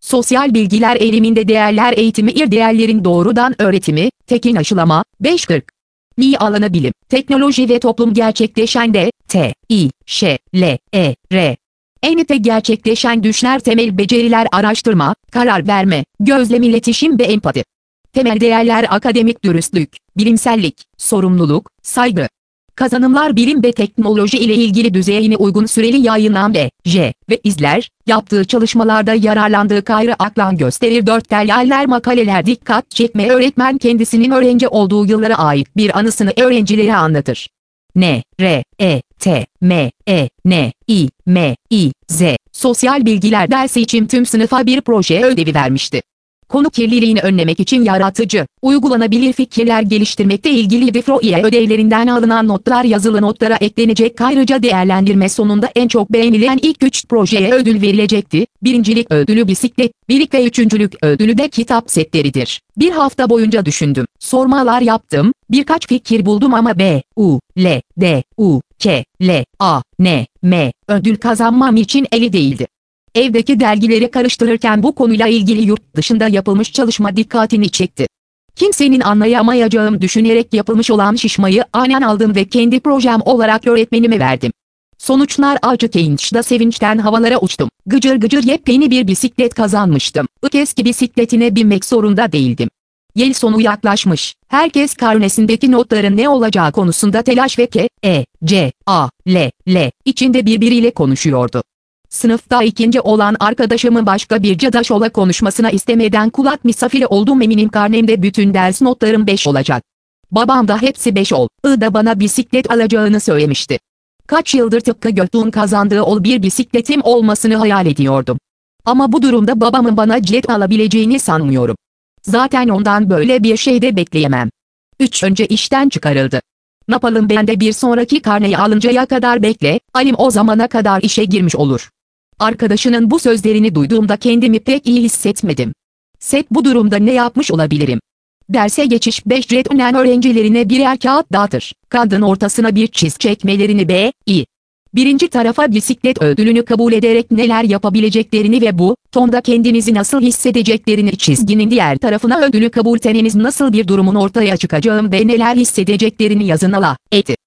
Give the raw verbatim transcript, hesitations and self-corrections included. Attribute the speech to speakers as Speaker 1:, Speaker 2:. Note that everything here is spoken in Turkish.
Speaker 1: Sosyal bilgiler eğiliminde değerler eğitimi ir değerlerin doğrudan öğretimi, tekin aşılama, beş kırk. Mi alanı bilim, teknoloji ve toplum gerçekleşen de, T, İ, Ş, L, E, R. Enite gerçekleşen düşler temel beceriler araştırma, karar verme, gözlem iletişim ve empati. Temel değerler akademik dürüstlük, bilimsellik, sorumluluk, saygı. Kazanımlar bilim ve teknoloji ile ilgili düzeyine uygun süreli yayınlanan B, J ve izler, yaptığı çalışmalarda yararlandığı gayrı aklan gösterir dört derleyeler makaleler dikkat çekme öğretmen kendisinin öğrenci olduğu yıllara ait bir anısını öğrencilere anlatır. N, R, E, T, M, E, N, İ, M, İ, Z, sosyal bilgiler dersi için tüm sınıfa bir proje ödevi vermişti. Konu kirliliğini önlemek için yaratıcı, uygulanabilir fikirler geliştirmekte ilgili Vifroye ödevlerinden alınan notlar yazılı notlara eklenecek ayrıca değerlendirme sonunda en çok beğenilen ilk üç projeye ödül verilecekti. Birincilik ödülü bisiklet, birlik ve üçüncülük ödülü de kitap setleridir. Bir hafta boyunca düşündüm, sormalar yaptım, birkaç fikir buldum ama B, U, L, D, U, K, L, A, N, M, ödül kazanmam için eli değildi. Evdeki dergileri karıştırırken bu konuyla ilgili yurt dışında yapılmış çalışma dikkatini çekti. Kimsenin anlayamayacağım düşünerek yapılmış olan şişmayı aynen aldım ve kendi projem olarak öğretmenime verdim. Sonuçlar acı keyinç'da sevinçten havalara uçtum. Gıcır gıcır yepyeni bir bisiklet kazanmıştım. Ilk eski bisikletine binmek zorunda değildim. Yıl sonu yaklaşmış. Herkes karnesindeki notların ne olacağı konusunda telaş ve K, E, C, A, L, L içinde birbiriyle konuşuyordu. Sınıfta ikinci olan arkadaşımın başka bir cadaşola konuşmasına istemeden kulak misafiri oldum eminim karnemde bütün ders notlarım beş olacak. Babam da hepsi beş ol, I da bana bisiklet alacağını söylemişti. Kaç yıldır tıpkı Göktuğ'un kazandığı ol bir bisikletim olmasını hayal ediyordum. Ama bu durumda babamın bana jet alabileceğini sanmıyorum. Zaten ondan böyle bir şey de bekleyemem. üç önce işten çıkarıldı. Ne yapalım ben de bir sonraki karneyi alıncaya kadar bekle, Alim o zamana kadar işe girmiş olur. Arkadaşının bu sözlerini duyduğumda kendimi pek iyi hissetmedim. Set bu durumda ne yapmış olabilirim? Derse geçiş beş jet önen öğrencilerine birer kağıt dağıtır. Kağıdın ortasına bir çiz çekmelerini B, I. Birinci tarafa bisiklet ödülünü kabul ederek neler yapabileceklerini ve bu tonda kendinizi nasıl hissedeceklerini çizginin diğer tarafına ödülü kabul etmeniz nasıl bir durumun ortaya çıkacağım ve neler hissedeceklerini yazın ala, eti.